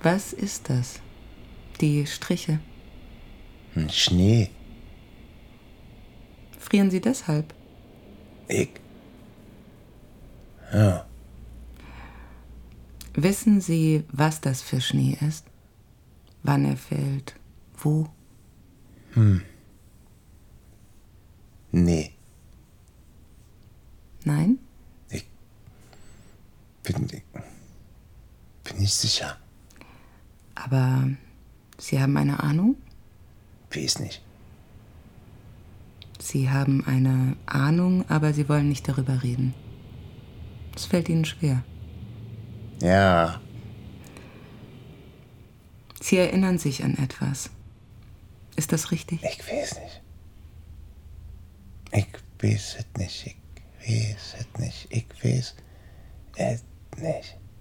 Was ist das? Die Striche. Schnee. Frieren Sie deshalb? Ja. Wissen Sie, was das für Schnee ist? Wann er fällt? Wo? Nee. Nein? Bin nicht sicher. Aber Sie haben eine Ahnung? Weiß nicht. Sie haben eine Ahnung, aber Sie wollen nicht darüber reden. Es fällt Ihnen schwer. Ja. Sie erinnern sich an etwas. Ist das richtig? Ich weiß nicht. Ich weiß es nicht. Ich weiß es nicht. Ich weiß es nicht.